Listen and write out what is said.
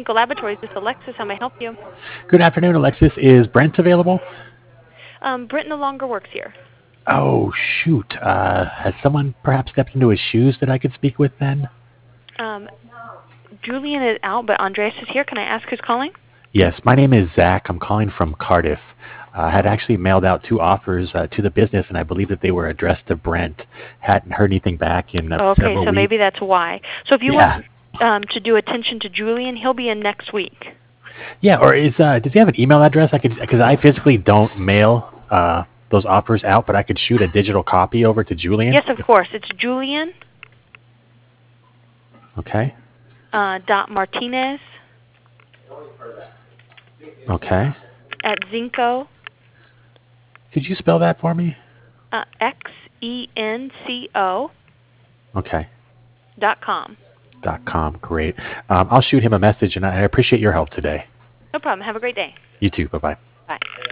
Zinco Laboratories. This is Alexis. How may I help you? Good afternoon, Alexis. Is Brent available? Brent no longer works here. Oh, shoot. Has someone perhaps stepped into his shoes that I could speak with then? Julian is out, but Andreas is here. Can I ask who's calling? Yes, my name is Zach. I'm calling from Cardiff. I had actually mailed out 2 offers to the business, and I believe that they were addressed to Brent. Hadn't heard anything back in Okay, several so maybe weeks. that's why. So if you Yeah. want to do attention to Julian, he'll be in next week. Yeah, or does he have an email address? Because I physically don't mail those offers out, but I could shoot a digital copy over to Julian. Yes, of course. It's Julian Okay. dot Martinez Okay. at Zinco Could you spell that for me? XENCO Okay. .com. .com. Great. I'll shoot him a message, and I appreciate your help today. No problem. Have a great day. You too. Bye-bye. Bye.